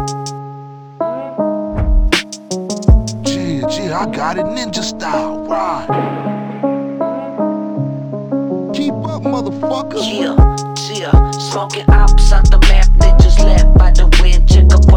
I got it ninja style, ride. Keep up, motherfucker. Yeah, smoking ops out the map, ninjas led by the wind. Check up